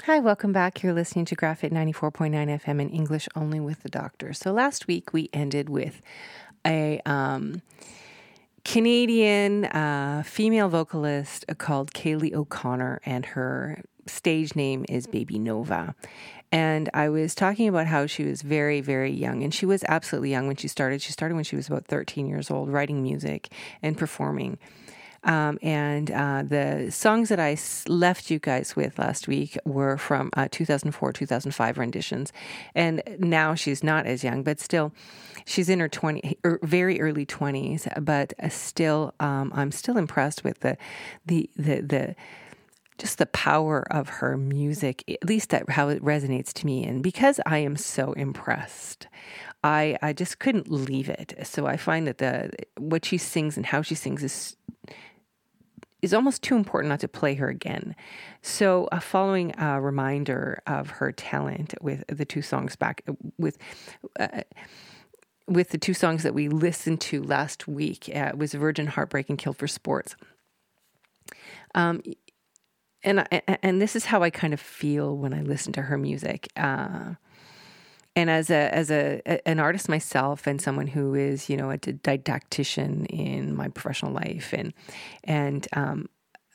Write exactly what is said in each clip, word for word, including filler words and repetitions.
Hi, welcome back. You're listening to Graphic ninety-four point nine F M in English only with the doctor. So last week we ended with a um, Canadian uh, female vocalist called Kaylee O'Connor, and her stage name is Baby Nova. And I was talking about how she was very, very young, and she was absolutely young when she started. She started when she was about thirteen years old, writing music and performing. Um, and uh, the songs that I left you guys with last week were from uh, two thousand four, two thousand five renditions. And now she's not as young, but still, she's in her twenty, er, very early twenties. But still, um, I'm still impressed with the, the, the, the, just the power of her music, at least that, how it resonates to me. And because I am so impressed, I I just couldn't leave it. So I find that the what she sings and how she sings is. is almost too important not to play her again. So uh, following a reminder of her talent with the two songs back, with uh, with the two songs that we listened to last week, uh, it was Virgin Heartbreak and Killed for Sports. Um, and, and this is how I kind of feel when I listen to her music. Uh, And as a as a an artist myself, and someone who is, you know, a didactician in my professional life, and and um,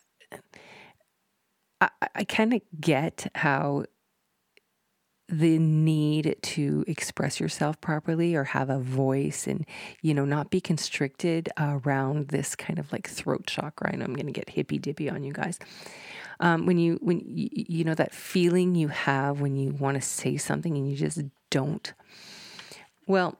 I, I kind of get how the need to express yourself properly or have a voice, and you know, not be constricted around this kind of like throat chakra. I know I'm going to get hippy dippy on you guys. Um, when you when you, you know that feeling you have when you want to say something and you just don't. Well,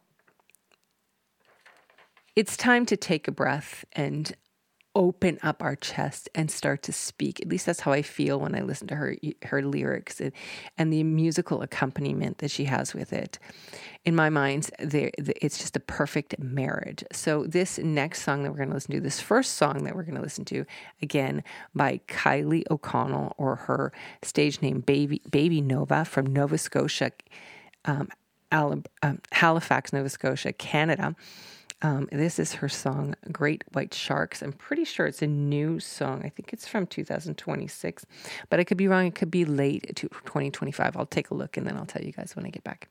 it's time to take a breath and open up our chest and start to speak. At least that's how I feel when I listen to her her lyrics and, and the musical accompaniment that she has with it. In my mind, it's just a perfect marriage. So this next song that we're going to listen to, this first song that we're going to listen to, again, by Kylie O'Connell, or her stage name, Baby Baby Nova, from Nova Scotia, um, Alab- um, Halifax, Nova Scotia, Canada. Um, this is her song, Great White Sharks. I'm pretty sure it's a new song. I think it's from two thousand twenty-six, but I could be wrong. It could be late to twenty twenty-five. I'll take a look and then I'll tell you guys when I get back.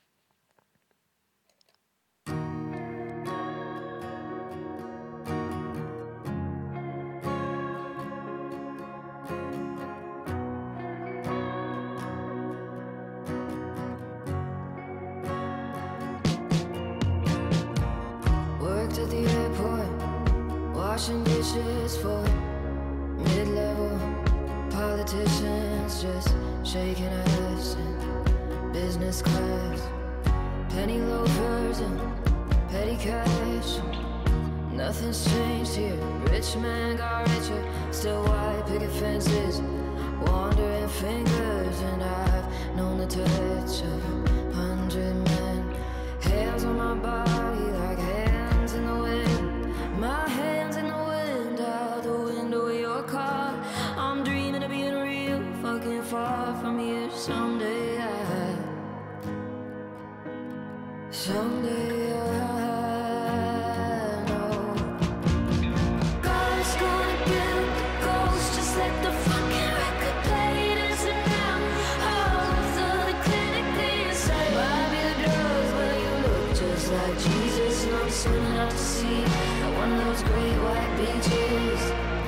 At the airport, washing dishes for mid-level politicians, just shaking ass in business class, penny loafers and petty cash. Nothing's changed here. Rich man got richer, still white picket fences, wandering fingers, and I've known the touch of a hundred men. Hands on my body like hands in the wind. My hands in the wind, out the window of your car. I'm dreaming of being real, fucking far from here. Someday I, someday I know God's gonna get the ghost. Just let the fucking record play. Listen now, halls of the clinically inside. Might be the drugs, but you look just like Jesus, and I'm swimming out to sea at one of those great white beaches.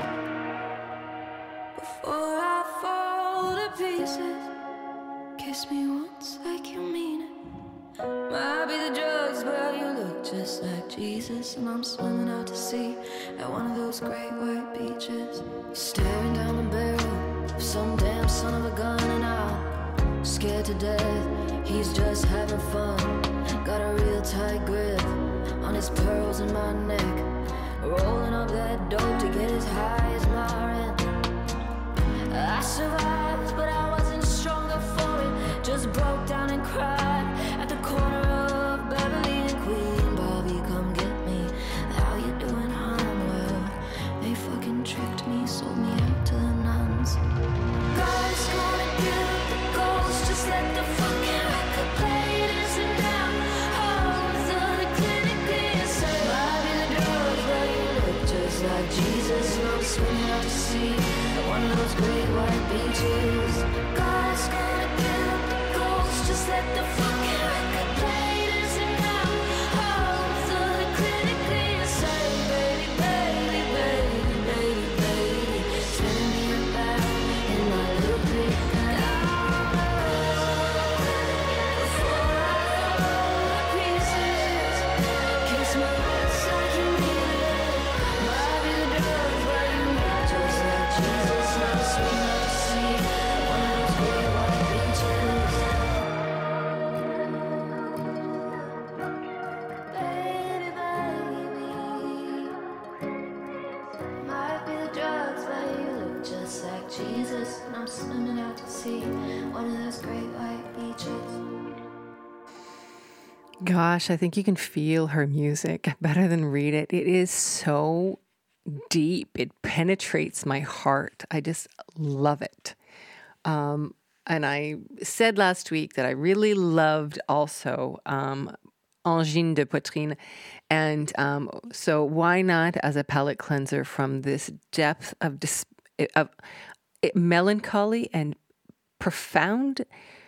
Before I fall to pieces, kiss me once like you mean it. Might be the drugs, but you look just like Jesus, and I'm swimming out to sea at one of those great white beaches. Staring down the barrel of some damn son of a gun, and I'm scared to death. He's just having fun. Got a real tight grip on his pearls in my neck, rolling up that dope to get as high as my rent. I survived, but I wasn't stronger for it. Just broke down and cried at the corner of Beverly and Queen. Bobby, come get me. How you doing, hon? Well, they fucking tricked me, sold me out to the nuns. God's gonna get the ghost. Just let the fucking record play. Listen now, halls of the clinically insane. Might be the drugs, but you look just like Jesus, and I'm swimming out to sea at one of those great white beaches. God's sea, one of those great white beaches. Gosh, I think you can feel her music better than read it. It is so deep. It penetrates my heart. I just love it. Um, and I said last week that I really loved also um, Angine de Poitrine. And um, so why not as a palate cleanser from this depth of, dis- of it, melancholy and profound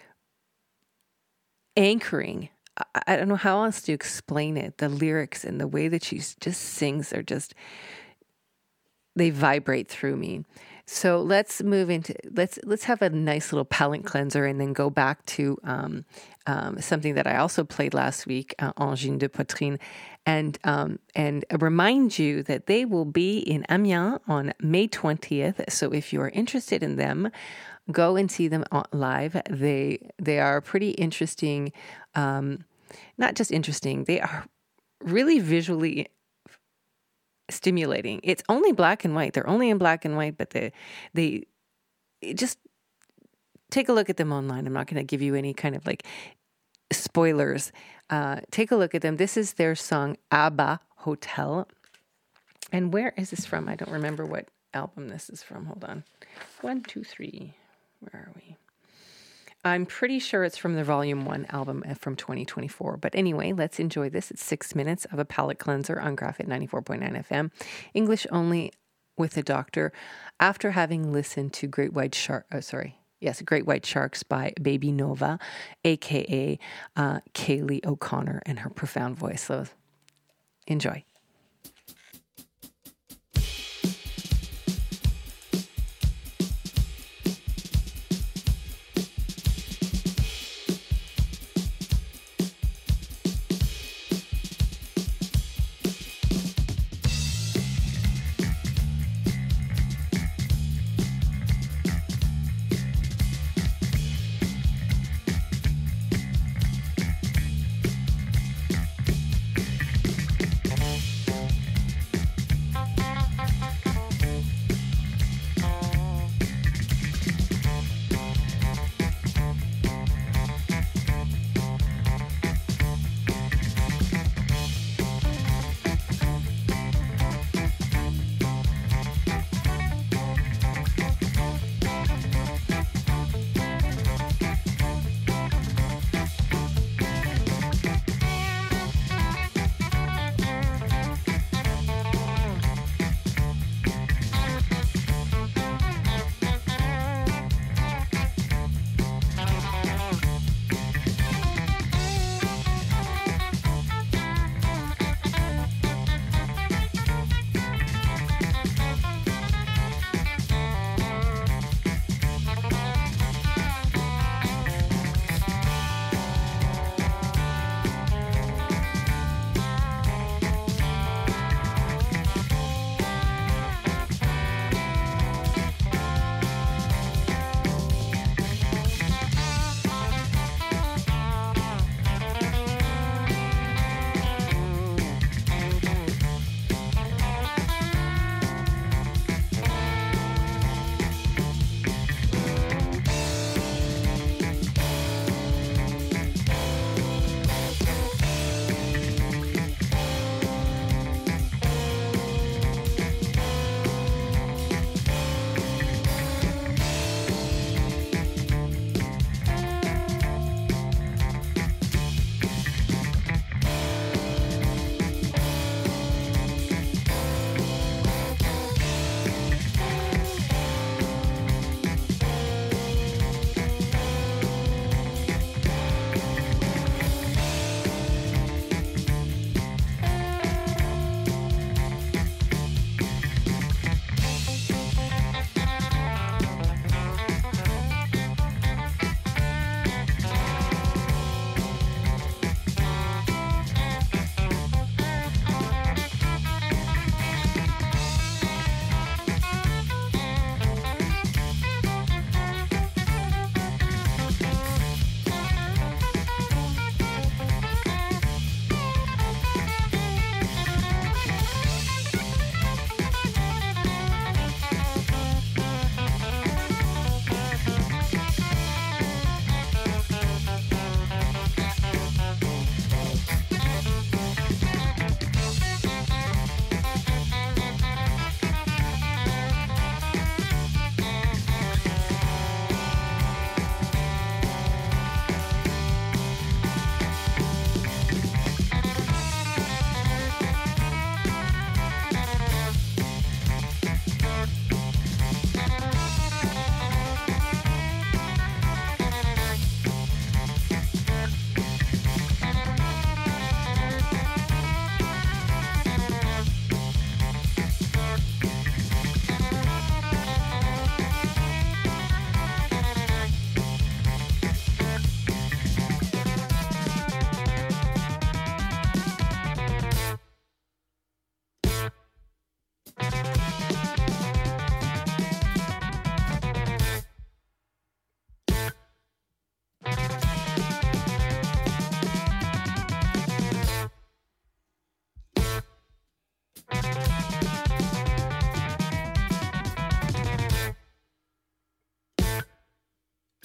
anchoring. I, I don't know how else to explain it. The lyrics and the way that she just sings are just, they vibrate through me. So let's move into, let's let's have a nice little palate cleanser and then go back to um, um, something that I also played last week, uh, Angine de Poitrine, and um, and remind you that they will be in Amiens on May twentieth. So if you are interested in them, go and see them live. They they are pretty interesting, um, not just interesting, they are really visually stimulating. It's only black and white. They're only in black and white, but they, they just take a look at them online. I'm not going to give you any kind of like spoilers. Uh, take a look at them. This is their song Abba Hotel. And where is this from? I don't remember what album this is from. Hold on. One, two, three. Where are we? I'm pretty sure it's from the Volume one album from twenty twenty-four. But anyway, let's enjoy this. It's six minutes of a palate cleanser on Graphite ninety-four point nine F M. English only with the doctor. After having listened to Great White Shark, oh, sorry. Yes, Great White Sharks by Baby Nova, a k a. Uh, Kaylee O'Connor and her profound voice. So enjoy.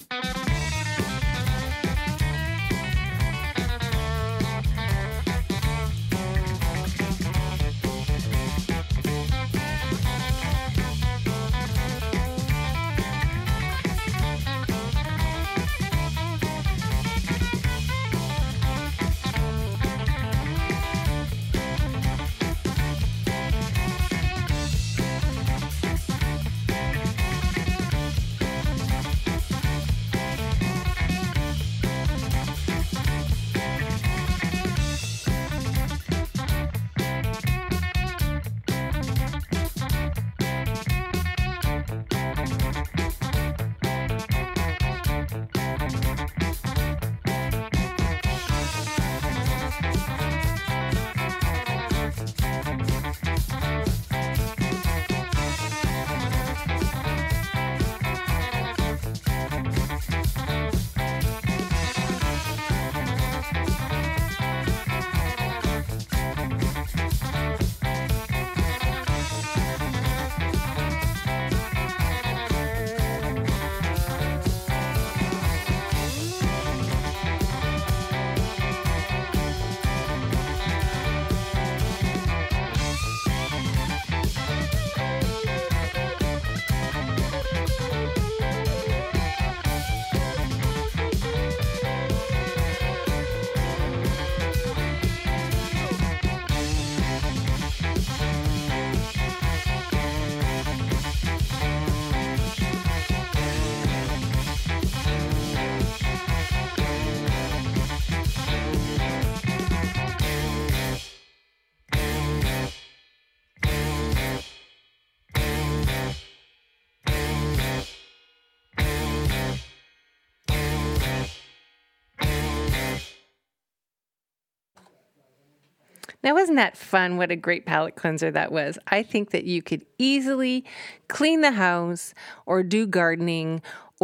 Now, wasn't that fun? What a great palate cleanser that was. I think that you could easily clean the house or do gardening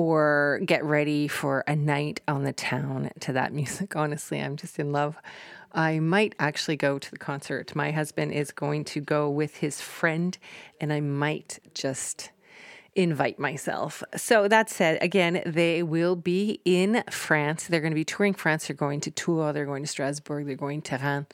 or get ready for a night on the town to that music. Honestly, I'm just in love. I might actually go to the concert. My husband is going to go with his friend, and I might just invite myself. So that said, again, they will be in France. They're going to be touring France. They're going to Tours. They're going to Strasbourg. They're going to Rennes.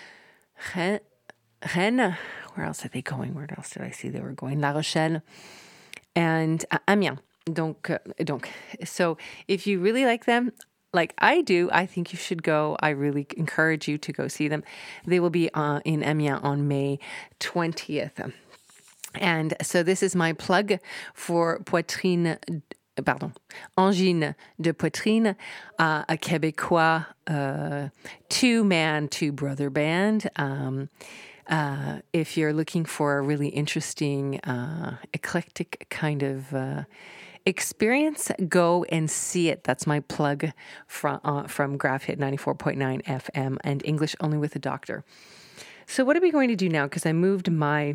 Rennes. Where else are they going? Where else did I see they were going? La Rochelle and uh, Amiens. Donc, uh, donc. So if you really like them, like I do, I think you should go. I really encourage you to go see them. They will be uh, in Amiens on May twentieth. And so this is my plug for Poitrine, pardon, Angine de Poitrine, uh, a Québécois uh, two-man, two-brother band. Um, uh, if you're looking for a really interesting, uh, eclectic kind of uh, experience, go and see it. That's my plug from, uh, from Graph Hit ninety-four point nine F M and English Only with a Doctor. So what are we going to do now? Because I moved my...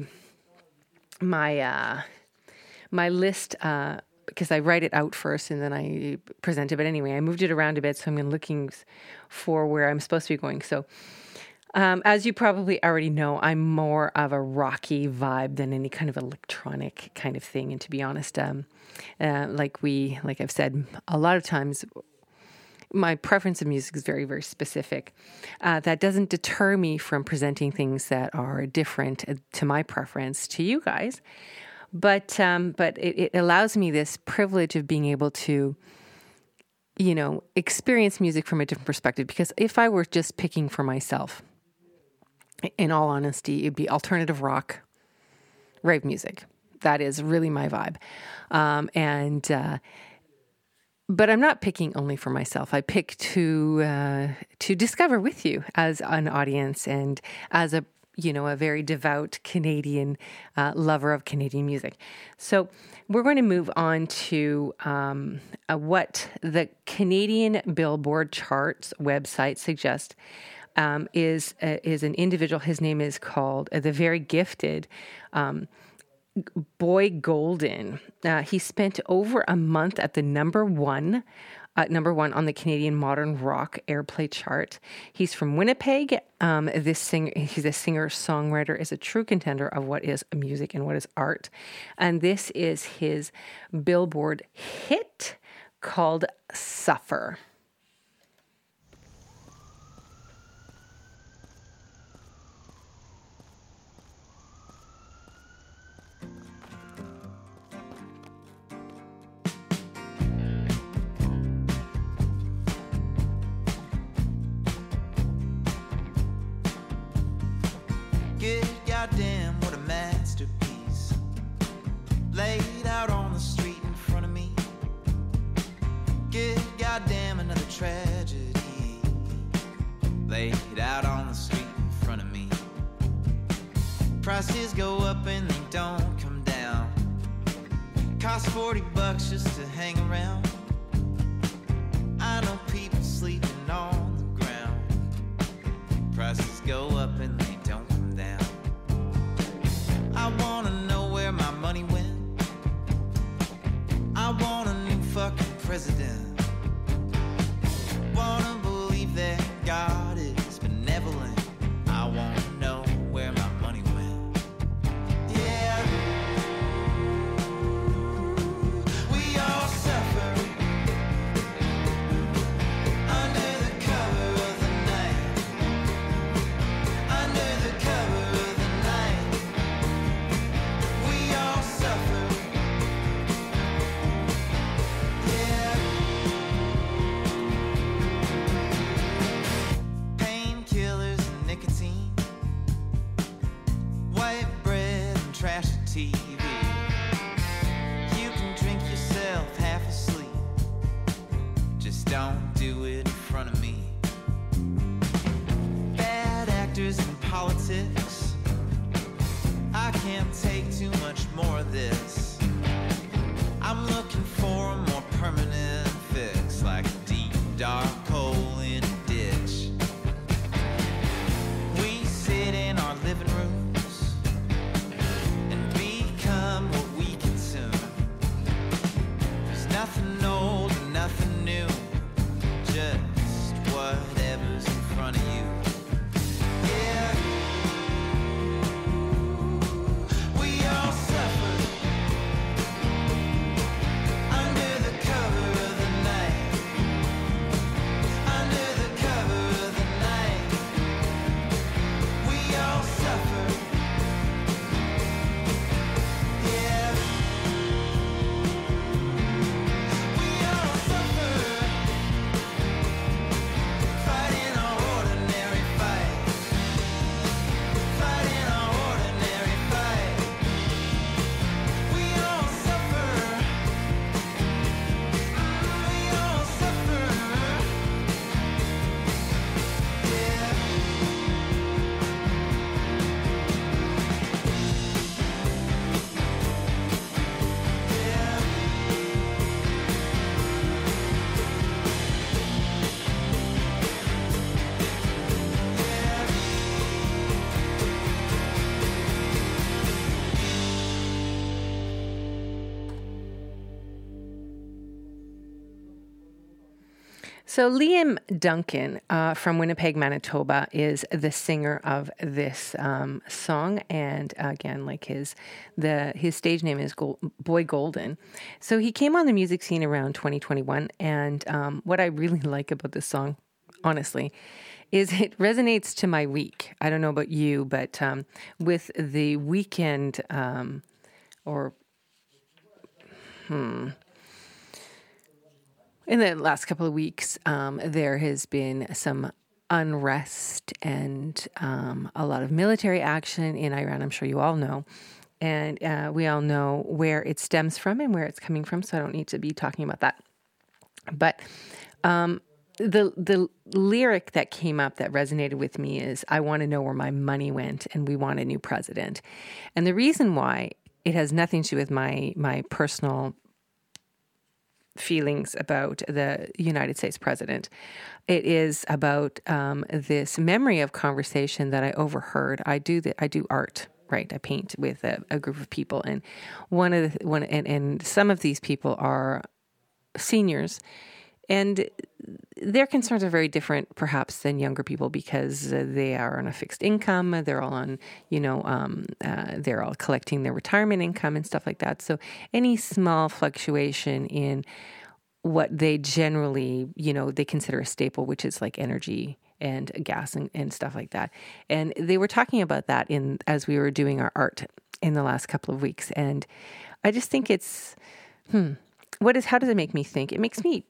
my uh, my list, uh, because I write it out first and then I present it. But anyway, I moved it around a bit, so I'm looking for where I'm supposed to be going. So um, as you probably already know, I'm more of a rocky vibe than any kind of electronic kind of thing. And to be honest, um, uh, like we, like I've said, a lot of times, my preference of music is very, very specific. Uh, that doesn't deter me from presenting things that are different to my preference to you guys. But um, but it, it allows me this privilege of being able to, you know, experience music from a different perspective. Because if I were just picking for myself, in all honesty, it'd be alternative rock, rave music. That is really my vibe. Um, and... Uh, But I'm not picking only for myself. I pick to uh, to discover with you as an audience and as a you know a very devout Canadian uh, lover of Canadian music. So we're going to move on to um, uh, what the Canadian Billboard charts website suggests um, is uh, is an individual. His name is called uh, the very gifted. Um, Boy Golden. Uh, he spent over a month at the number one, uh, number one on the Canadian Modern Rock Airplay chart. He's from Winnipeg. Um, this singer, he's a singer-songwriter, is a true contender of what is music and what is art. And this is his Billboard hit called Suffer. Good goddamn, what a masterpiece, laid out on the street in front of me. Good goddamn, another tragedy, laid out on the street in front of me. Prices go up and they don't come down. Cost forty bucks just to hang around. I know people sleeping on the ground. Prices go up and they don't come down. I wanna know where my money went. I want a new fucking president. Wanna believe that God is benevolent. I wanna know where my money went. Yeah. We all suffer under the cover of the night. Under the cover of the night. We all suffer. Yeah. Painkillers and nicotine, white bread and trashy T V. You can drink yourself half asleep. Just don't do it in front of me. Bad actors in politics. I can't take too much more of this. I'm looking for a more permanent fix, like a deep, dark hole in a ditch. We sit in our living rooms and become what we consume. There's nothing old and nothing new, just whatever's in front of you. Yeah. We all suffer under the cover of the night. Under the cover of the night. We all suffer. Yeah. We all suffer. Fighting our ordinary fight. Fighting our ordinary fight. We all suffer. Mm, we all suffer. Yeah. Yeah. So Liam Duncan uh, from Winnipeg, Manitoba, is the singer of this um, song, and again, like his the his stage name is Gold, Boy Golden. So he came on the music scene around twenty twenty-one, and um, what I really like about this song, honestly, is it resonates to my week. I don't know about you, but um, with the weekend um, or hmm. In the last couple of weeks, um, there has been some unrest and um, a lot of military action in Iran. I'm sure you all know. And uh, we all know where it stems from and where it's coming from, so I don't need to be talking about that. But um, the the lyric that came up that resonated with me is, I want to know where my money went, and we want a new president. And the reason why, it has nothing to do with my my personal feelings about the United States president. It is about um, this memory of conversation that I overheard. I do the, I do art, right? I paint with a, a group of people, and one of the one and, and some of these people are seniors, and their concerns are very different, perhaps, than younger people, because uh, they are on a fixed income. They're all on, you know, um, uh, they're all collecting their retirement income and stuff like that. So any small fluctuation in what they generally, you know, they consider a staple, which is like energy and gas and, and stuff like that. And they were talking about that in as we were doing our art in the last couple of weeks. And I just think it's, hmm, what is, how does it make me think? It makes me,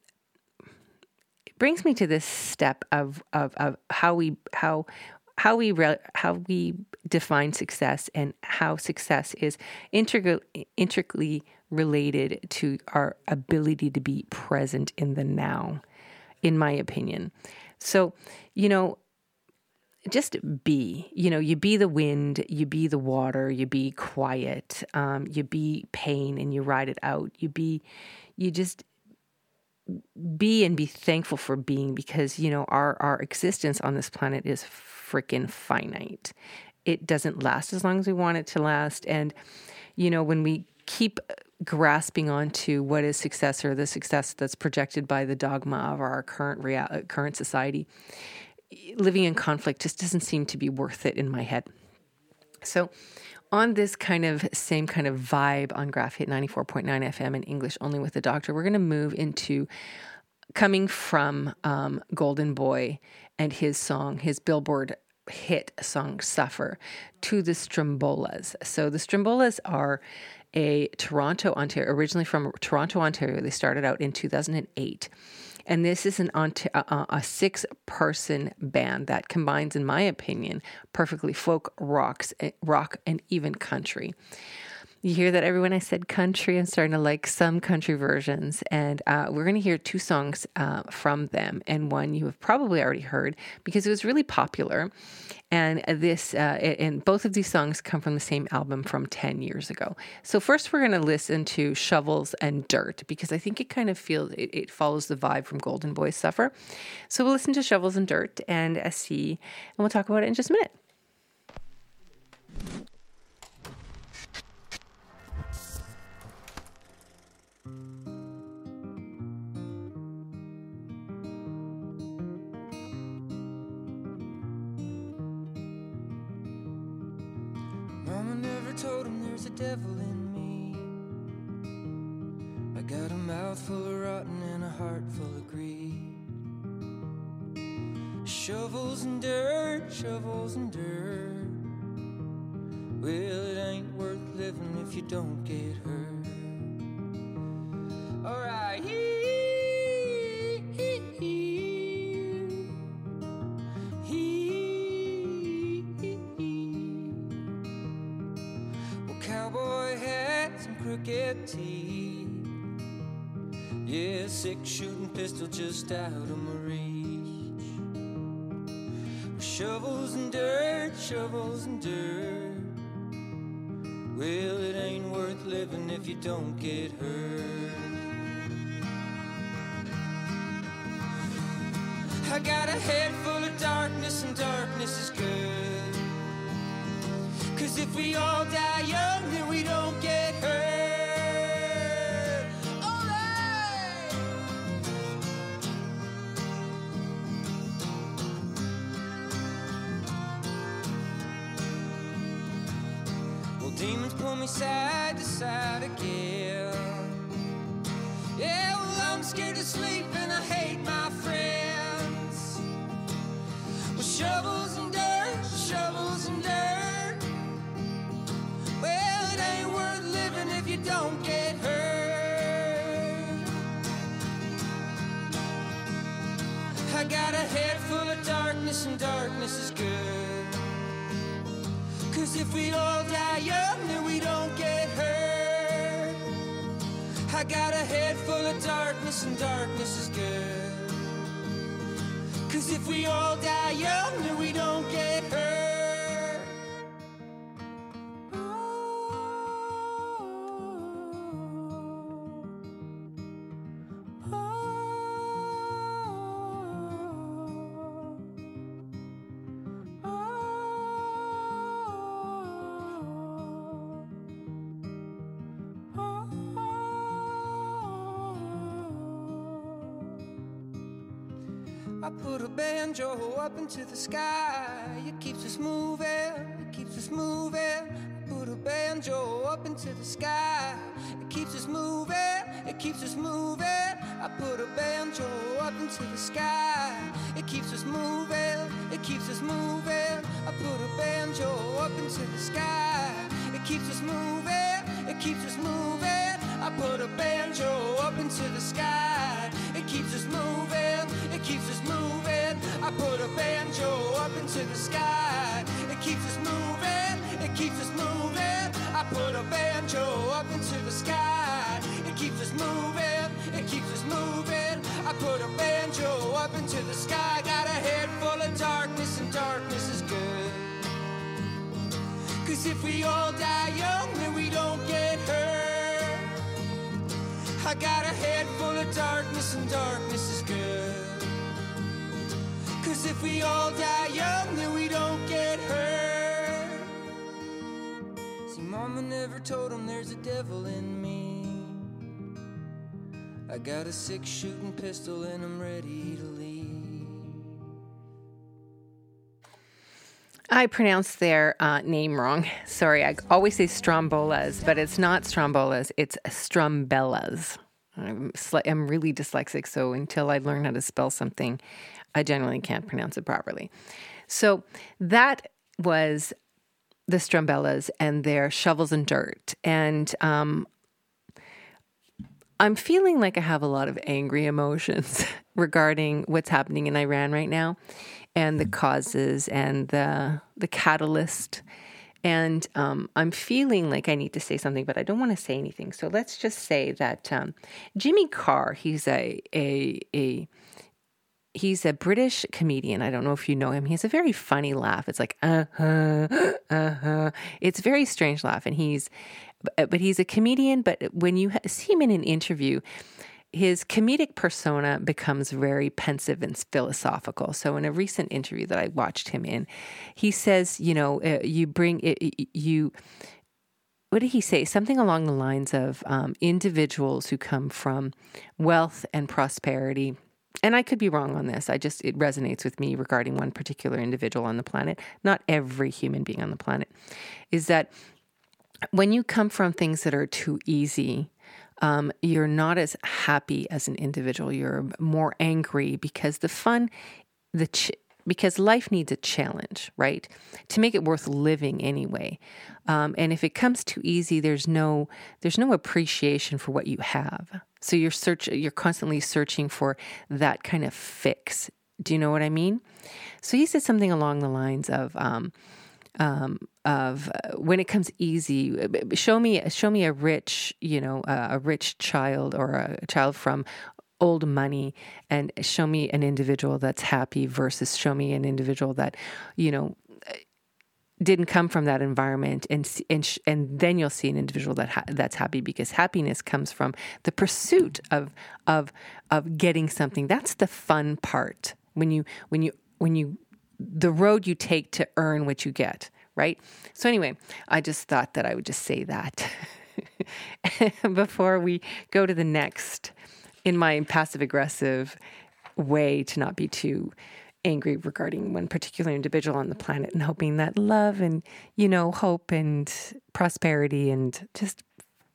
it brings me to this step of, of, of how we, how, how we, re, how we define success, and how success is intricately, intricately related to our ability to be present in the now, in my opinion. So, you know, just be, you know, you be the wind, you be the water, you be quiet, um, you be pain and you ride it out. You be, you just be and be thankful for being, because, you know, our, our existence on this planet is freaking finite. It doesn't last as long as we want it to last. And, you know, when we keep grasping onto what is success, or the success that's projected by the dogma of our current real, current society, living in conflict just doesn't seem to be worth it in my head. So on this kind of same kind of vibe on Graph Hit ninety-four point nine F M in English only with the Doctor, we're going to move into coming from um, Golden Boy and his song, his Billboard hit song Suffer, to the Strombolas. So the Strombolas are a Toronto, Ontario, originally from Toronto, Ontario. They started out in two thousand eight. And this is an a, a six-person band that combines, in my opinion, perfectly folk, rocks, rock, and even country. You hear that, everyone? I said country. I'm starting to like some country versions. And uh, we're going to hear two songs uh, from them. And one you have probably already heard because it was really popular. And this, uh, and both of these songs come from the same album from ten years ago. So first we're going to listen to Shovels and Dirt, because I think it kind of feels, it, it follows the vibe from Golden Boy Suffer. So we'll listen to Shovels and Dirt and uh, see, and we'll talk about it in just a minute. Mama never told him there's a devil in me. I got a mouth full of rotten and a heart full of greed. Shovels and dirt, shovels and dirt. Well, it ain't worth living if you don't get hurt. Alright, cowboy hats and crooked teeth. Yeah, six shooting pistol just out of my reach. Shovels and dirt, shovels and dirt. Well, it ain't worth living if you don't get hurt. I got a head full of darkness, and darkness is good. 'Cause if we all die young, then we don't get hurt. All right. Well, demons pull me side to side again. Yeah, well, I'm scared to sleep and I hate my friends. Well, shovels and dirt, shovels and dirt. Well, it ain't worth living if you don't get hurt. I got a head full of darkness, and darkness is good. 'Cause if we all die young, then we don't get hurt. I got a head full of darkness, and darkness is good. 'Cause if we all die young, then we don't get hurt. I put a banjo up into the sky. It keeps us moving, it keeps us moving. I put a banjo up into the sky. It keeps us moving, it keeps us moving. I put a banjo up into the sky. It keeps us moving, it keeps us moving. I put a banjo up into the sky. It keeps us moving, it keeps us moving. I put a banjo up into the sky. It keeps us moving, it keeps us moving. I put a banjo up into the sky. It keeps us moving, it keeps us moving. I put a banjo up into the sky. It keeps us moving, it keeps us moving. I put a banjo up into the sky. Got a head full of darkness, and darkness is good. Cause if we all die young, then we don't get hurt. I got a head full of darkness, and darkness is good. Cause if we all die young, then we don't get hurt. See, Mama never told him there's a devil in me. I got a six-shooting pistol and I'm ready to leave. I pronounced their uh, name wrong. Sorry, I always say Strombolas, but it's not Strombolas, it's Strumbellas. I'm, sli- I'm really dyslexic, so until I learn how to spell something, I generally can't pronounce it properly. So that was the Strumbellas and their Shovels and Dirt. And um, I'm feeling like I have a lot of angry emotions regarding what's happening in Iran right now and the causes and the the catalyst. And um, I'm feeling like I need to say something, but I don't want to say anything. So let's just say that um, Jimmy Carr, he's a a a he's a British comedian. I don't know if you know him. He has a very funny laugh. It's like uh-huh, uh-huh. It's a very strange laugh, and he's but he's a comedian. But when you see him in an interview, his comedic persona becomes very pensive and philosophical. So in a recent interview that I watched him in, he says, you know, uh, you bring it, you, what did he say? Something along the lines of um, individuals who come from wealth and prosperity. And I could be wrong on this. I just, it resonates with me regarding one particular individual on the planet, not every human being on the planet, is that when you come from things that are too easy, Um, you're not as happy as an individual. You're more angry because the fun, the ch- because life needs a challenge, right? To make it worth living anyway. Um, and if it comes too easy, there's no there's no appreciation for what you have. So you're search you're constantly searching for that kind of fix. Do you know what I mean? So he said something along the lines of. Um, Um, of uh, when it comes easy, show me, show me a rich, you know, uh, a rich child or a, a child from old money, and show me an individual that's happy versus show me an individual that, you know, didn't come from that environment, and and and then you'll see an individual that ha- that's happy, because happiness comes from the pursuit of of of getting something. That's the fun part when you when you when you. the road you take to earn what you get, right? So anyway, I just thought that I would just say that before we go to the next, in my passive-aggressive way, to not be too angry regarding one particular individual on the planet, and hoping that love and, you know, hope and prosperity and just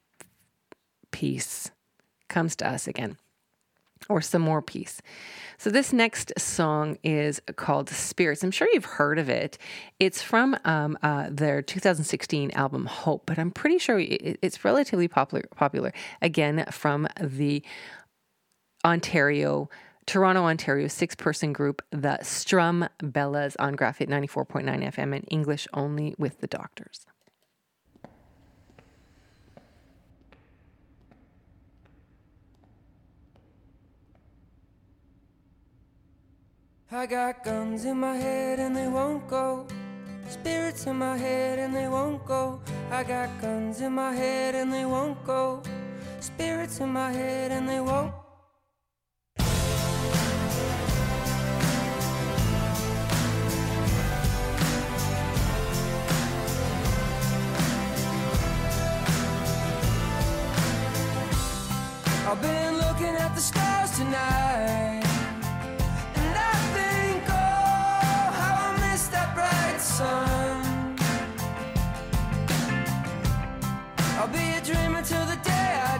peace comes to us again, or some more peace. So this next song is called Spirits. I'm sure you've heard of it. It's from um, uh, their two thousand sixteen album Hope, but I'm pretty sure it's relatively popular. Popular again from the Ontario, Toronto, Ontario six-person group, the Strumbellas, on Graph Hit ninety-four point nine F M in English only with the Doctors. I got guns in my head and they won't go. Spirits in my head and they won't go. I got guns in my head and they won't go. Spirits in my head and they won't. I've been looking at the stars tonight. Sun. I'll be a dreamer till the day I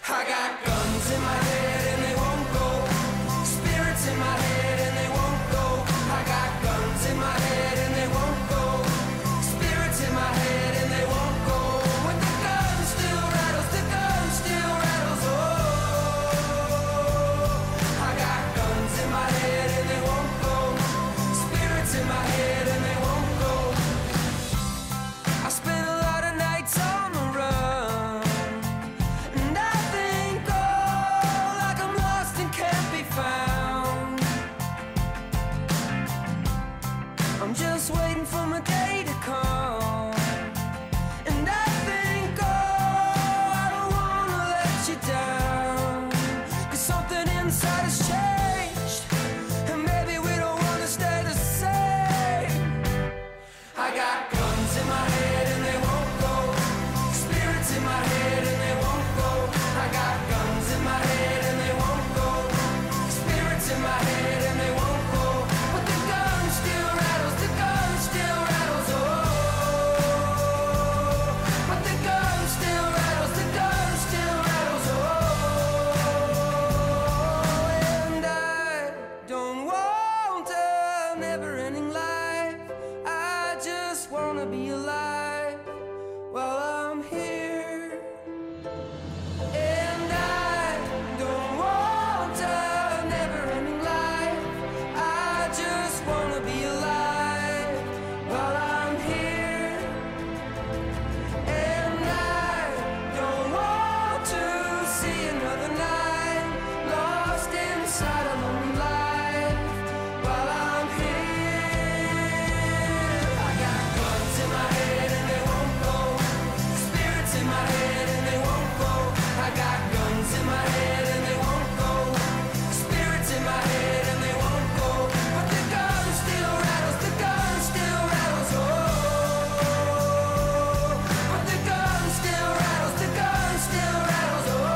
I got guns in my head and they won't go. Spirits in my head and they won't go. I got guns in my head and they won't go. Spirits in my head and they won't go. When the gun still rattles, the gun still rattles. Oh, I got guns in my head and they won't go. Spirits in my head and they won't go. I spent a lot of nights on the run, and I think, oh, like I'm lost and can't be found. I'm just waiting for my day to come, and I think, oh, I don't wanna let you down, 'cause something inside has changed, and maybe we don't wanna stay the same. I got guns in my head and they won't go. Spirits in my head and they won't go. I got guns in my head and they won't go. Spirits in my head and they won't go. But the gun still rattles, the gun still rattles, oh. But the gun still rattles, the gun still rattles, oh. And I don't want a never-ending life. I just wanna be alive while I'm here. And I don't want a never-ending life. I just wanna be alive while I'm here. And I don't want to see another night lost inside a lonely life while I'm here. I got guns in my head and they won't go. Spirits in my head and they won't go. I got guns in my head and they won't go. Spirits in my head and they won't go. But the gun still rattles, the gun still rattles, oh. But the gun still rattles, the gun still rattles, oh.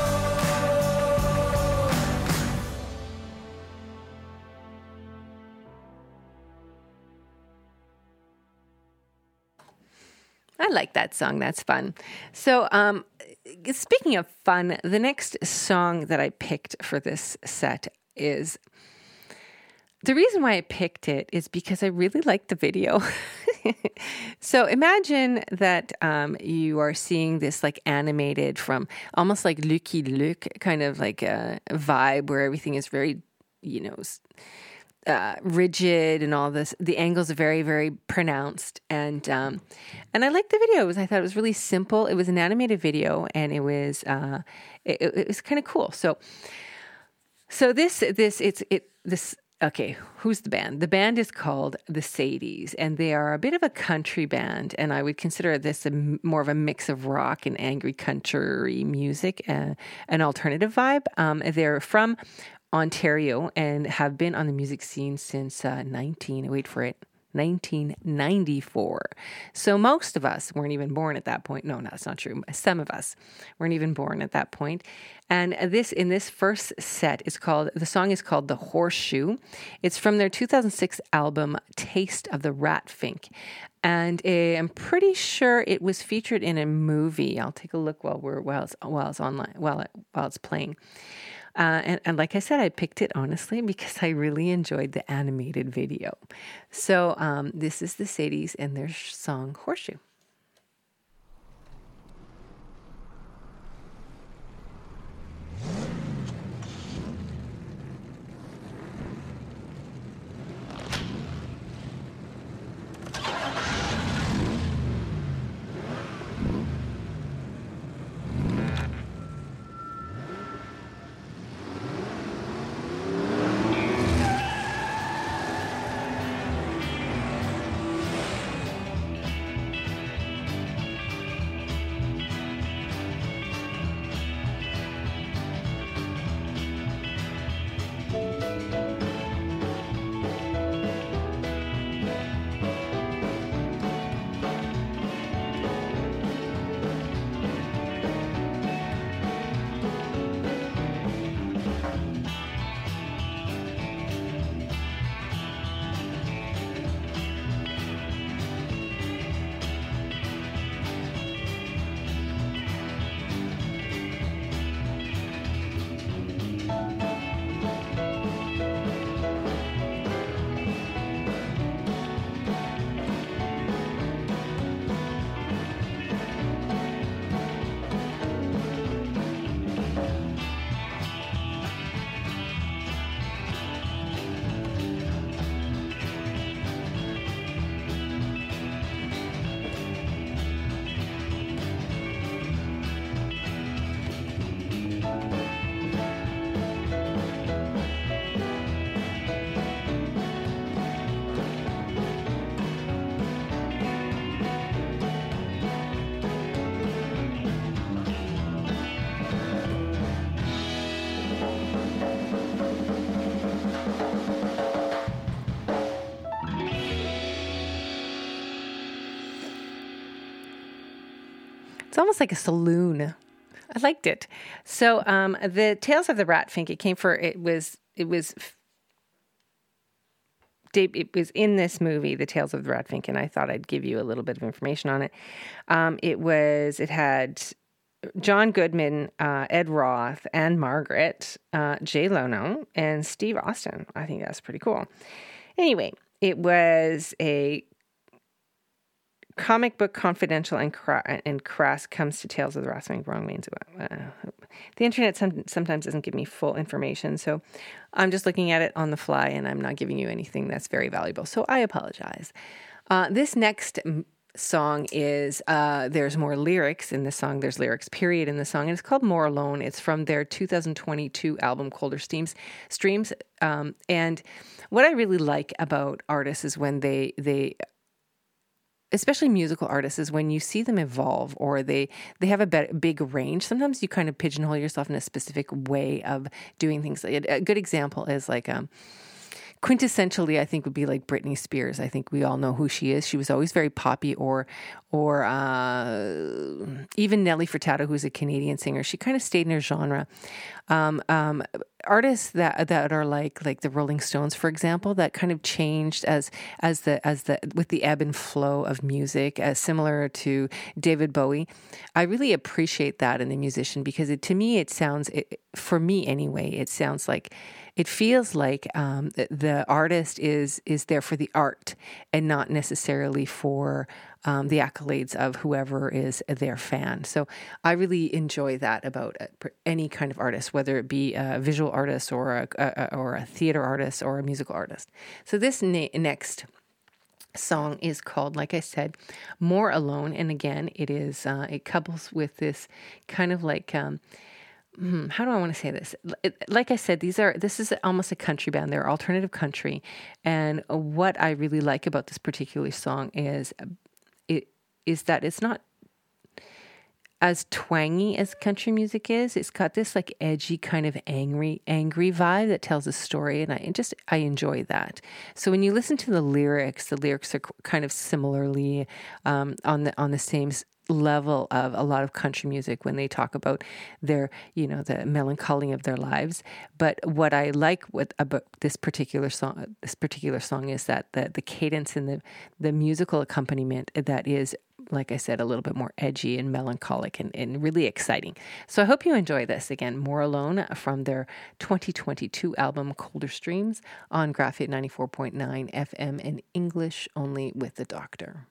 I like that song. That's fun. So, um, speaking of fun, the next song that I picked for this set is the reason why I picked it is because I really liked the video. So imagine that um, you are seeing this like animated from almost like Lucky Luke kind of like a vibe where everything is very, you know, s- uh, rigid and all this. The angles are very, very pronounced, and um, and I liked the video. It was, I thought it was really simple. It was an animated video, and it was uh, it, it was kind of cool. So so this this it's it this. Okay, who's the band? The band is called the Sadies, and they are a bit of a country band, and I would consider this a, more of a mix of rock and angry country music, uh, an alternative vibe. Um, they're from Ontario and have been on the music scene since uh, nineteen, wait for it, nineteen ninety-four. So most of us weren't even born at that point. No, no, that's not true. Some of us weren't even born at that point. And this, in this first set, is called, the song is called The Horseshoe. It's from their two thousand six album, Taste of the Ratfink. And uh, I'm pretty sure it was featured in a movie. I'll take a look while we're, while it's, while it's online, while it, while it's playing. Uh, and, and like I said, I picked it honestly because I really enjoyed the animated video. So um, this is the Sadies and their song Horseshoe. almost like a saloon. I liked it. So um, the Tales of the Ratfink, it came for, it was, it was, it was in this movie, The Tales of the Ratfink, and I thought I'd give you a little bit of information on it. Um, it was, it had John Goodman, uh, Ed Roth, and Margaret, uh, Jay Leno, and Steve Austin. I think that's pretty cool. Anyway, it was a comic book confidential and cra- and crass comes to Tales of the Ratfink wrong means. Uh, the internet some, sometimes doesn't give me full information, so I'm just looking at it on the fly, and I'm not giving you anything that's very valuable. So I apologize. Uh, this next song is, uh, there's more lyrics in the song. There's lyrics, period, in the song, and it's called More Alone. It's from their two thousand twenty-two album, Colder Steams, Streams. Um, and what I really like about artists is when they, they, especially musical artists, is when you see them evolve or they, they have a be- big range. Sometimes you kind of pigeonhole yourself in a specific way of doing things. A good example is like, um, quintessentially, I think would be like Britney Spears. I think we all know who she is. She was always very poppy, or, or uh, even Nelly Furtado, who's a Canadian singer. She kind of stayed in her genre. Um, um, artists that that are like like the Rolling Stones, for example, that kind of changed as as the as the with the ebb and flow of music, as similar to David Bowie. I really appreciate that in a musician, because it, to me, it sounds it, for me anyway. It sounds like. It feels like um, the artist is is there for the art and not necessarily for um, the accolades of whoever is their fan. So I really enjoy that about any kind of artist, whether it be a visual artist or a, a or a theater artist or a musical artist. So this na- next song is called, like I said, More Alone, and again, it is uh, it couples with this kind of like. Um, How do I want to say this? Like I said, these are this is almost a country band. They're alternative country, and what I really like about this particular song is it is that it's not as twangy as country music is. It's got this like edgy kind of angry angry vibe that tells a story, and I just I enjoy that. So when you listen to the lyrics, the lyrics are kind of similarly um, on the on the same level of a lot of country music when they talk about their, you know, the melancholy of their lives. But what I like with about this particular song, this particular song is that the the cadence and the the musical accompaniment that is, like I said, a little bit more edgy and melancholic and, and really exciting. So I hope you enjoy this. Again, More Alone from their twenty twenty-two album Colder Streams on Graphic ninety-four point nine F M in English only with the Doctor.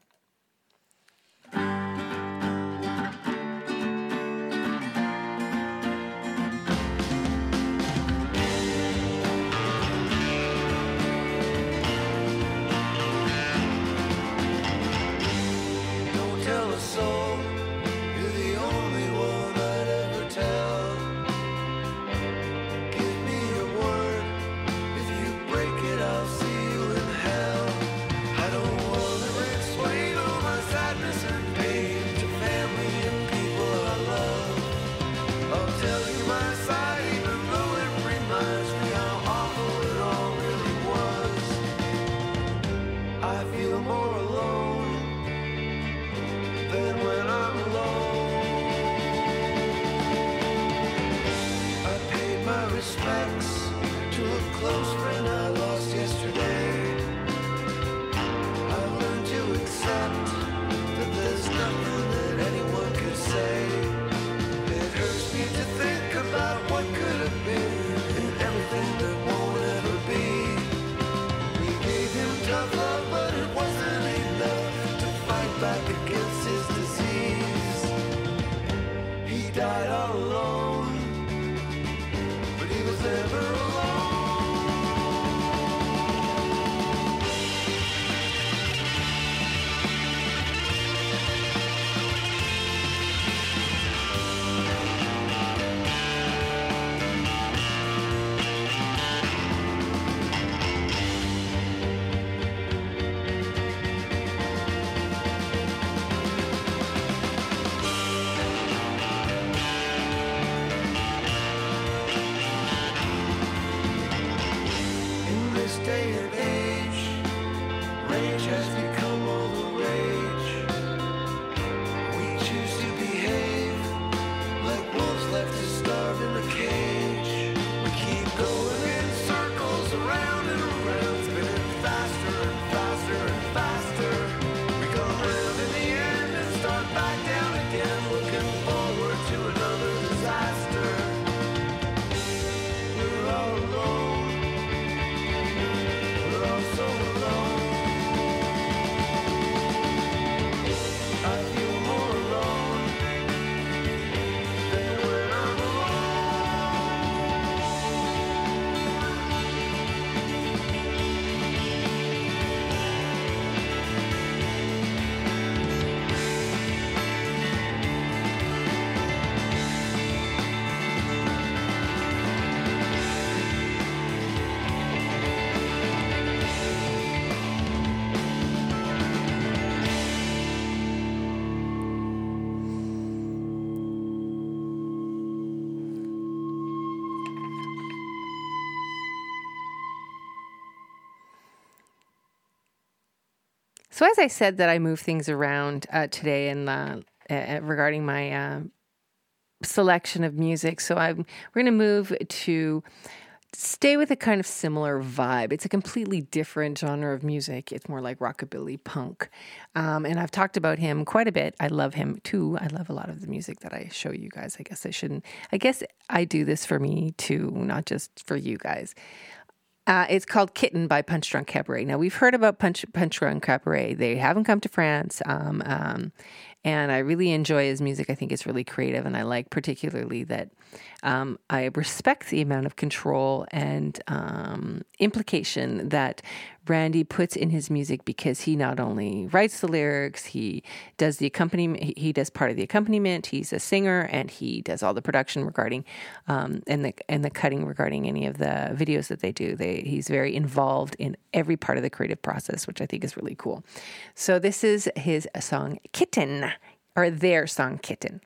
So as I said that I moved things around uh, today and uh, uh, regarding my uh, selection of music, so I'm we're going to move to stay with a kind of similar vibe. It's a completely different genre of music. It's more like rockabilly punk. Um, and I've talked about him quite a bit. I love him too. I love a lot of the music that I show you guys. I guess I shouldn't. I guess I do this for me too, not just for you guys. Uh, it's called Kitten by Punch Drunk Cabaret. Now, we've heard about Punch, Punch Drunk Cabaret. They haven't come to France. Um, um, and I really enjoy his music. I think it's really creative. And I like particularly that um, I respect the amount of control and um, implication that Randy puts in his music, because he not only writes the lyrics, he does the accompaniment, he does part of the accompaniment, he's a singer, and he does all the production regarding um, and the and the cutting regarding any of the videos that they do. They he's very involved in every part of the creative process, which I think is really cool. So this is his song Kitten, or their song Kitten.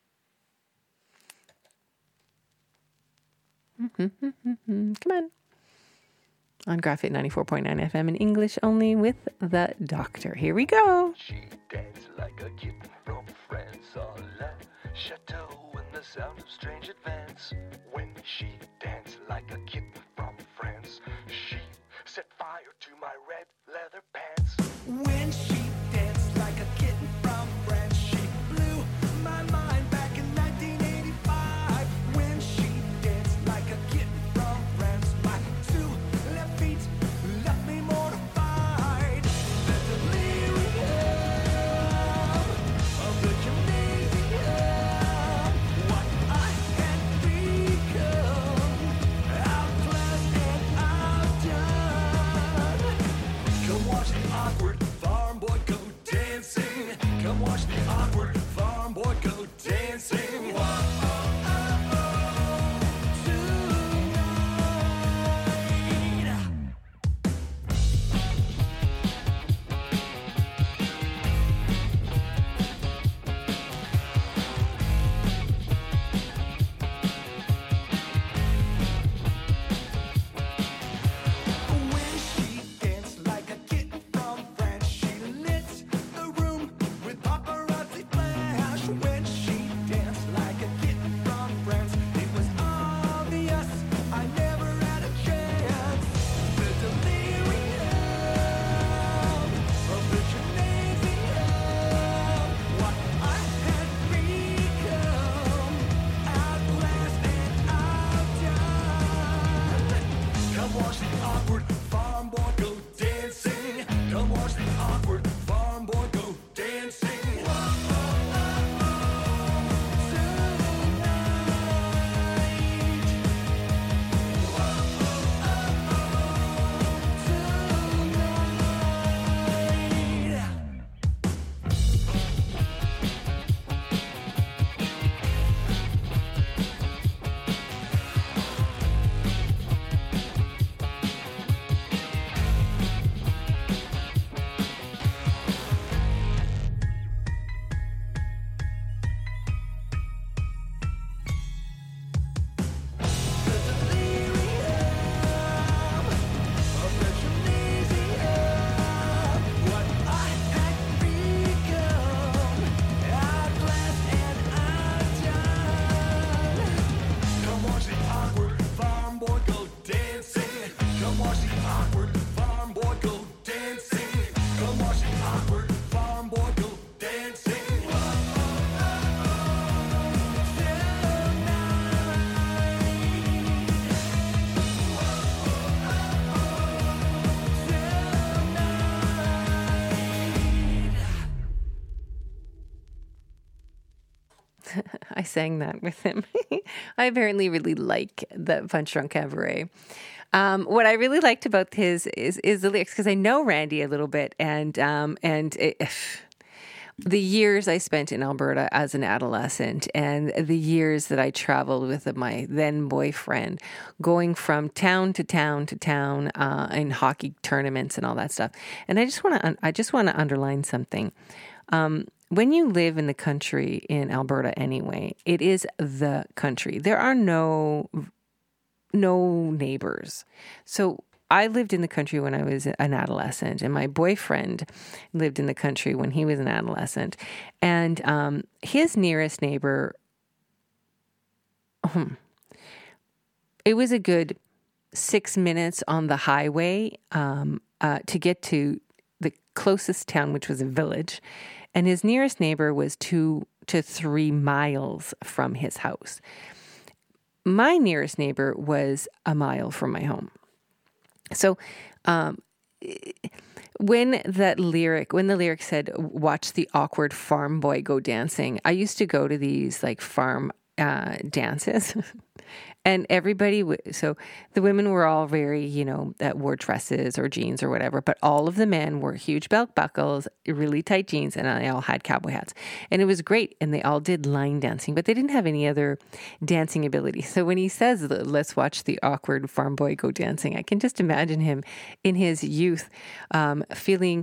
Come on. On Graphite ninety-four point nine F M in English only with the Doctor. Here we go. She danced like a kitten from France, a la chateau in the sound of strange advance. When she danced like a kitten from France, she set fire to my red leather pants. When she danced like a kitten from France, she blew my mind back in nineteen eighty-five. When she danced like a kitten from France, my two left feet left me mortified. The delirium of the gymnasium, what I had become, outclassed and outdone. Come watch the awkward farm boy go dancing. Come watch the awkward farm boy go dancing. Whoa, oh, oh, oh, tonight. When she danced like a kitten from France, she lit the room with paparazzi flash. When she danced like a kitten from France, it was obvious I never had a chance. The delirium of the gymnasium, what I had become, outclassed and outdone. Come watch the awkward farm boy go dancing. Come watch the awkward farm boy go dancing. Whoa, oh, oh, oh, tonight. Whoa, oh, oh, oh, tonight. I sang that with him. I apparently really like the Punch Drunk Cabaret. Um, what I really liked about his is, is the lyrics, because I know Randy a little bit, and um, and it, the years I spent in Alberta as an adolescent, and the years that I traveled with my then boyfriend, going from town to town to town uh, in hockey tournaments and all that stuff. And I just want to I just want to underline something. Um, When you live in the country in Alberta anyway, it is the country. There are no no neighbors. So I lived in the country when I was an adolescent, and my boyfriend lived in the country when he was an adolescent. And um, his nearest neighbor, it was a good six minutes on the highway um, uh, to get to the closest town, which was a village. And his nearest neighbor was two to three miles from his house. My nearest neighbor was a mile from my home. So um, when that lyric, when the lyric said, watch the awkward farm boy go dancing, I used to go to these like farm uh, dances. And everybody, w- so the women were all very, you know, that wore dresses or jeans or whatever, but all of the men wore huge belt buckles, really tight jeans, and they all had cowboy hats. And it was great. And they all did line dancing, but they didn't have any other dancing ability. So when he says, let's watch the awkward farm boy go dancing, I can just imagine him in his youth um, feeling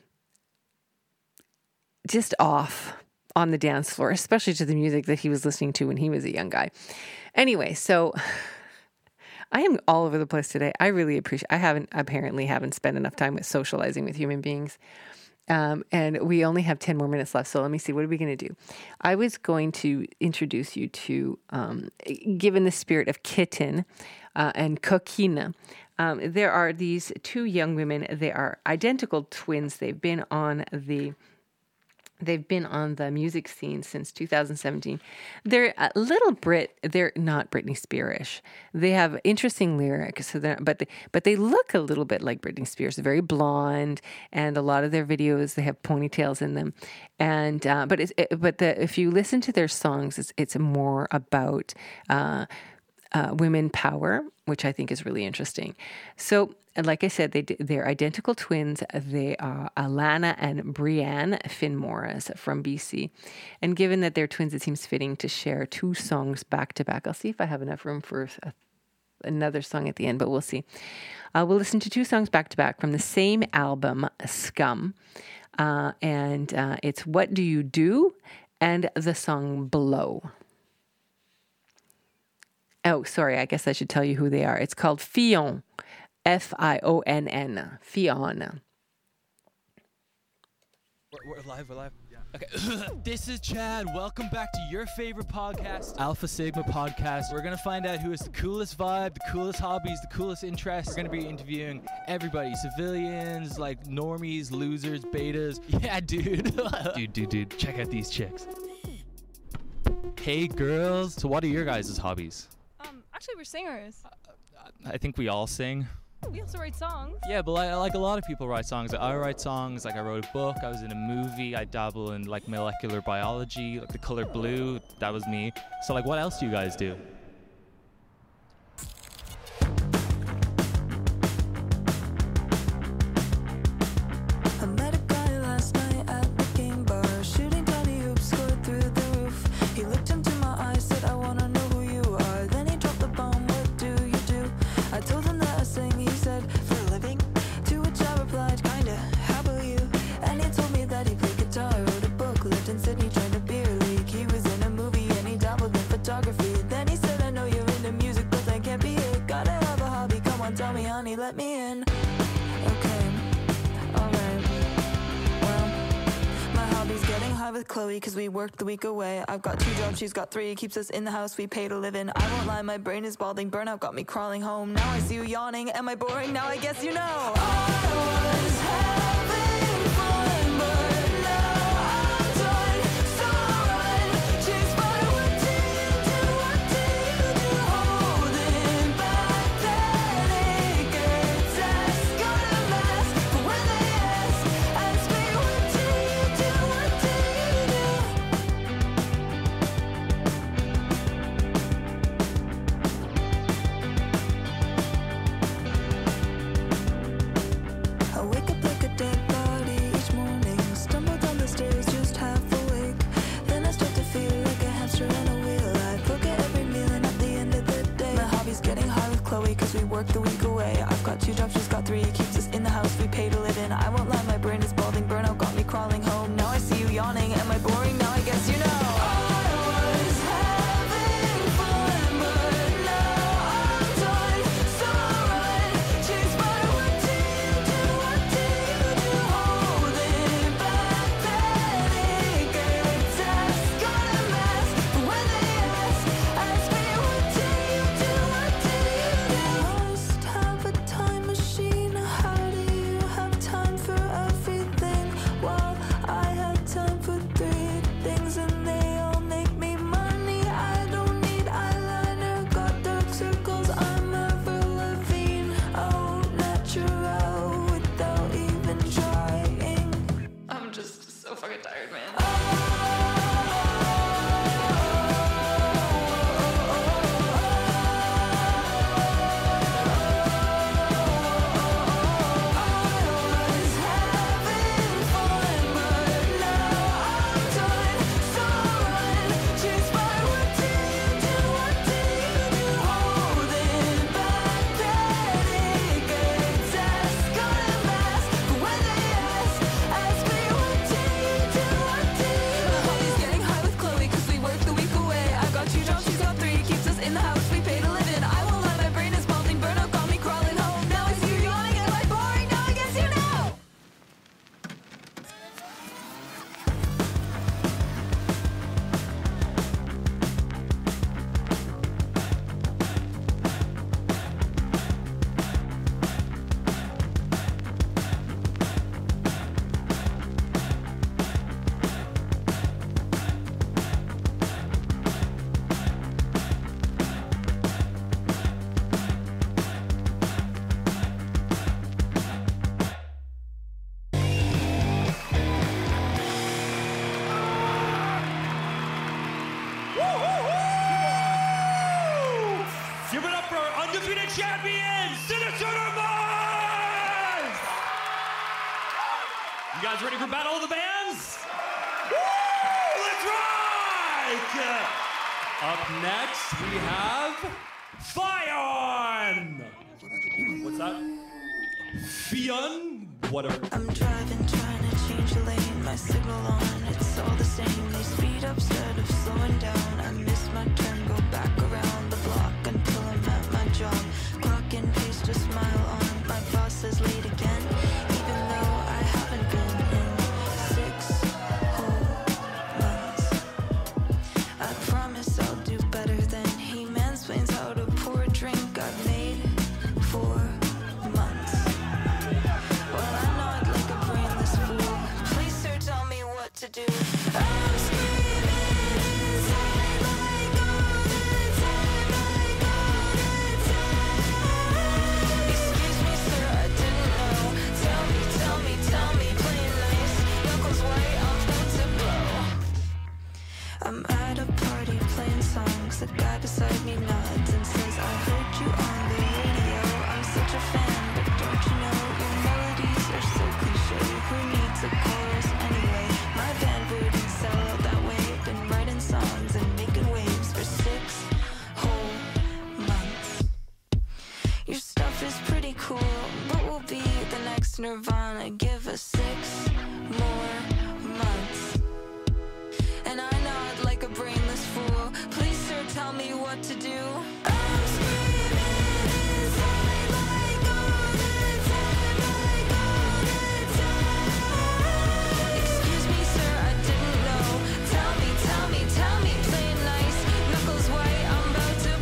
just off on the dance floor, especially to the music that he was listening to when he was a young guy. Anyway, so I am all over the place today. I really appreciate, I haven't, apparently haven't spent enough time with socializing with human beings. Um, and we only have ten more minutes left. So let me see, what are we going to do? I was going to introduce you to, um, given the spirit of kitten uh, and coquine, um, there are these two young women. They are identical twins. They've been on the They've been on the music scene since two thousand seventeen. They're a little Brit. They're not Britney Spears-ish. They have interesting lyrics, so they're, but they, but they look a little bit like Britney Spears. They're very blonde, and a lot of their videos they have ponytails in them. And uh, but it's it, but the, if you listen to their songs, it's it's more about uh, uh, women power, which I think is really interesting. So. And like I said, they, they're identical twins. They are Alana and Brianne Finn-Morris from B C. And given that they're twins, it seems fitting to share two songs back to back. I'll see if I have enough room for a, another song at the end, but we'll see. Uh, we'll listen to two songs back to back from the same album, Scum. Uh, and uh, it's What Do You Do? And the song Blow. Oh, sorry, I guess I should tell you who they are. It's called Fionn. F I O N N, Fionn. We're, we're live, we're live. Yeah. Okay, this is Chad. Welcome back to your favorite podcast, Alpha Sigma Podcast. We're going to find out who has the coolest vibe, the coolest hobbies, the coolest interests. We're going to be interviewing everybody, civilians, like normies, losers, betas. Yeah, dude. dude, dude, dude, check out these chicks. Hey, girls. So what are your guys' hobbies? Um, actually, we're singers. Uh, I think we all sing. We also write songs. Yeah, but like, like a lot of people write songs. Like, I write songs, like I wrote a book, I was in a movie, I dabble in like molecular biology, like The Color Blue, that was me. So like, what else do you guys do? I met a guy last night at the game bar, shooting tiny hoops, scored through the roof. He looked into my eyes, said, I wanna know who you are. Then he dropped the bomb, what do you do? I told him that I sing, he said, for a living? To which I replied, kinda, how about you? And he told me that he played guitar, wrote a book, lived in Sydney, joined a beer league. He was in a movie and he dabbled in photography. Then he said, I know you're into music, but that can't be it. Gotta have a hobby, come on, tell me, honey, let me in. Okay, alright. Well, my hobby's getting high with Chloe, cause we worked the week away. I've got two jobs, she's got three, keeps us in the house, we pay to live in. I won't lie, my brain is balding, burnout got me crawling home. Now I see you yawning, am I boring? Now I guess you know. I was having fun, but now I'm done. So run, chase by, what do you do, what do you do? Holding back that ache test. Got a mask for when they ask, ask me, what do you do, what do you do? I wake up like a dead body each morning, stumble down the stairs just half awake. Then I start to feel like a hamster on a wheel. I forget every meal and at the end of the day, my hobby's getting high with Chloe, cause we work the week away. I've got two jobs, she's got three, keeps us in the house, we pay to live in. I won't lie, my brain is balding, burnout got me crawling home. Now I see you yawning, am I boring? Now I guess you know. I was having fun, but now I'm done. So run, chase by, the champions, Sinatuna Mars! You guys ready for Battle of the Bands? Woo! Let's rock! Up next, we have Fion! What's that? Fion? Whatever. I'm driving, trying to change the lane. My signal on, it's all the same. They speed up instead of slowing down. I miss my turn, go back around the block until I'm at my job. Clock and pace, just smile on. My boss is late again, even though I haven't been in six whole months. I promise I'll do better than he mansplains how to pour a drink I've made for months. Well, I know I'd like a brainless fool. Please, sir, tell me what to do. I'm screaming inside like all the time, like all the time. Excuse me, sir, I didn't know. Tell me, tell me, tell me, playing nice. Knuckles white, I'm about to blow. I'm at a party playing songs. The guy beside me nods and says, I heard you on the radio. I'm such a fan, but don't you know your melodies are so cliche? Who needs a chorus anyway? My band wouldn't sell out that way. Been writing songs and making waves for six whole months. Your stuff is pretty cool, but we'll be the next Nirvana. Give us six more months. And I nod like a brainless fool. Please, sir, tell me what to do. I'm screaming inside like all the time, like all the time. Excuse me, sir, I didn't know. Tell me, tell me, tell me, playing nice. Knuckles white, I'm about to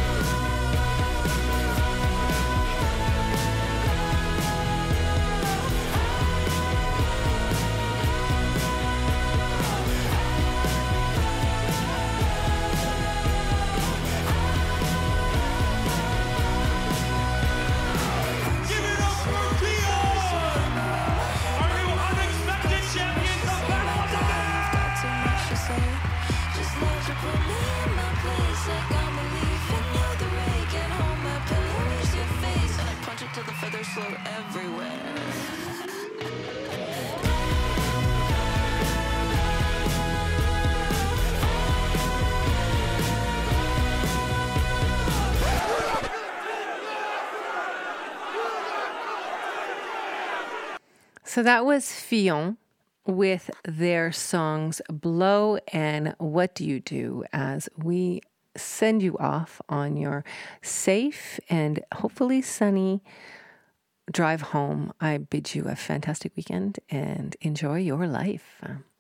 Give it up for Fion! Our new unexpected champions of Battle of the Bands! got too much to say. Just let you put me in my place. Like I'm believing you're the ray. Get home, my pillow is your face. And I punch it till the feathers float everywhere. So that was Fion with their songs Blow and What Do You Do, as we send you off on your safe and hopefully sunny drive home. I bid you a fantastic weekend and enjoy your life.